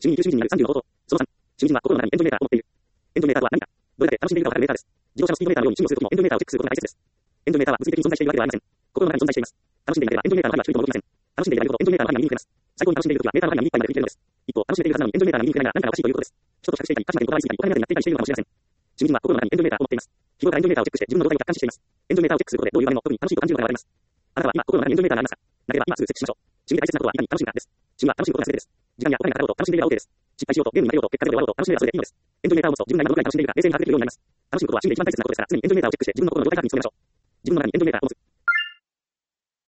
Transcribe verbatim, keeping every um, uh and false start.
主義に吸収人になるさんじゅうの方法。そのさん、主義人は心の中にエンドメーターを持っている。エンドメーターとは何か。どれだけ楽しんでいるかを測るメーターです。自動車のスピードメーターのように趣味をするときもエンドメーターをチェックすることが大切です。エンドメーターは物理的に存在しているわけではありません。心の中に存在しています。楽しんでいなければエンドメーターの針は低いとも動きません。楽しんでいられるほどエンドメーターの針が右に増えます。最高に楽しんでいるときはメーターの針が右いっぱいまで振り切れるのです。一方、楽しめているはずなのにエンドメーターが右に増えないが何かおかしいということです。人と比較していたり、価値な点をこだわりすぎたり、お金目当てになっていたりしているのかもしれません。主義人は心の中にエンドメーターを持っています。日頃からエンドメーターをチェックして自分の動態を客観視しています。エンドメーターをチェックすることでどういう場面も特に楽しいと感じるのが現れます。あなたは今心の中にエンドメーターがありますか。なければ今すぐチェックしましょう。主義で大切なことはいかに楽しむかです。趣味は楽しむことが全てです。時間やお金がかかろうと楽しんでいれば OK です。失敗しようとゲームに負けようと結果ゼロで終わろうと楽しめばそれでいいのです。エンドメーターを持つと自分なりのどこまで楽しんでいるか冷静に把握できるようになります。楽しむことは趣味で一番大切なことですから常にエンドメーターをチェックして自分の心の状態確認してみましょう。自分の中にエンドメーターを持つ。